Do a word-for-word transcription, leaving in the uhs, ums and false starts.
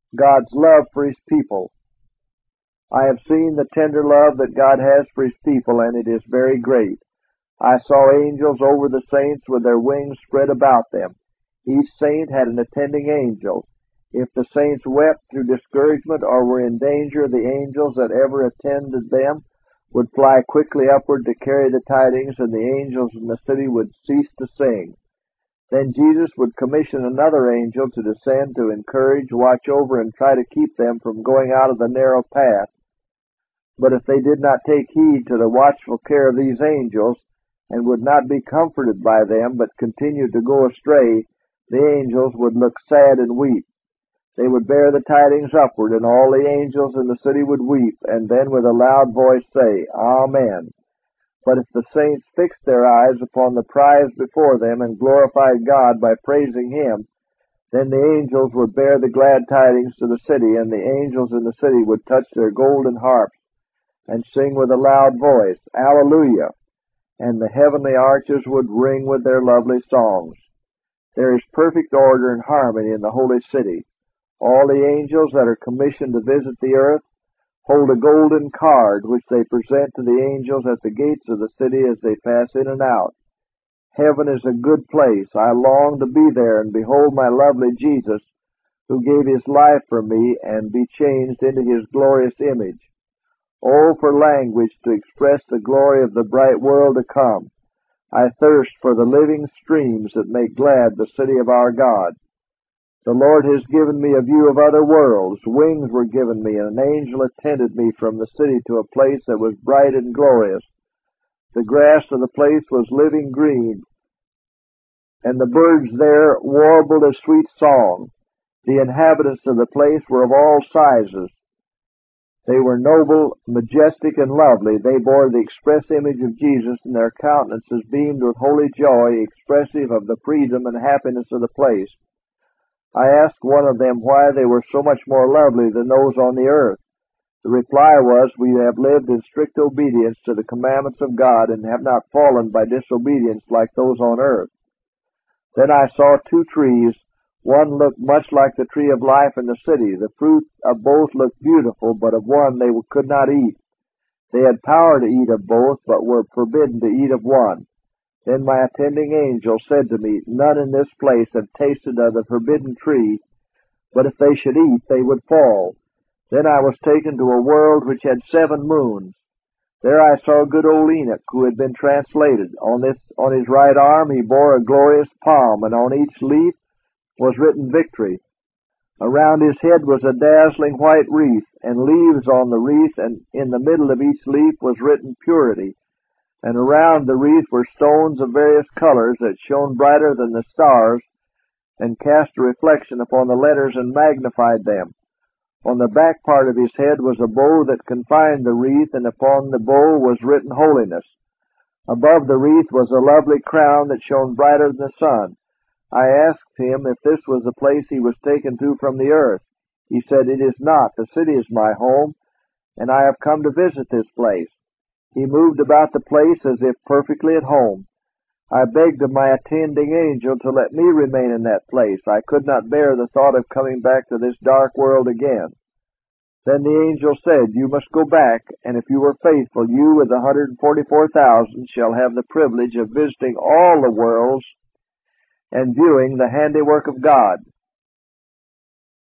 God's love for His people. I have seen the tender love that God has for His people, and it is very great. I saw angels over the saints with their wings spread about them. Each saint had an attending angel. If the saints wept through discouragement or were in danger, the angels that ever attended them would fly quickly upward to carry the tidings, and the angels in the city would cease to sing. Then Jesus would commission another angel to descend to encourage, watch over, and try to keep them from going out of the narrow path. But if they did not take heed to the watchful care of these angels, and would not be comforted by them, but continued to go astray, the angels would look sad and weep. They would bear the tidings upward, and all the angels in the city would weep, and then with a loud voice say, Amen. But if the saints fixed their eyes upon the prize before them and glorified God by praising Him, then the angels would bear the glad tidings to the city, and the angels in the city would touch their golden harps and sing with a loud voice, Alleluia! And the heavenly arches would ring with their lovely songs. There is perfect order and harmony in the holy city. All the angels that are commissioned to visit the earth hold a golden card which they present to the angels at the gates of the city as they pass in and out. Heaven is a good place. I long to be there and behold my lovely Jesus, who gave His life for me, and be changed into His glorious image. Oh, for language to express the glory of the bright world to come. I thirst for the living streams that make glad the city of our God. The Lord has given me a view of other worlds. Wings were given me, and an angel attended me from the city to a place that was bright and glorious. The grass of the place was living green, and the birds there warbled a sweet song. The inhabitants of the place were of all sizes. They were noble, majestic, and lovely. They bore the express image of Jesus, and their countenances beamed with holy joy, expressive of the freedom and happiness of the place. I asked one of them why they were so much more lovely than those on the earth. The reply was, We have lived in strict obedience to the commandments of God, and have not fallen by disobedience like those on earth. Then I saw two trees. One looked much like the tree of life in the city. The fruit of both looked beautiful, but of one they could not eat. They had power to eat of both, but were forbidden to eat of one. Then my attending angel said to me, None in this place have tasted of the forbidden tree, but if they should eat, they would fall. Then I was taken to a world which had seven moons. There I saw good old Enoch, who had been translated. On this, on his right arm he bore a glorious palm, and on each leaf was written victory. Around his head was a dazzling white wreath, and leaves on the wreath, and in the middle of each leaf was written purity. And around the wreath were stones of various colors that shone brighter than the stars, and cast a reflection upon the letters and magnified them. On the back part of his head was a bow that confined the wreath, and upon the bow was written holiness. Above the wreath was a lovely crown that shone brighter than the sun. I asked him if this was the place he was taken to from the earth. He said, It is not. The city is my home, and I have come to visit this place. He moved about the place as if perfectly at home. I begged of my attending angel to let me remain in that place. I could not bear the thought of coming back to this dark world again. Then the angel said, You must go back, and if you are faithful, you with the one hundred forty-four thousand shall have the privilege of visiting all the worlds and viewing the handiwork of God.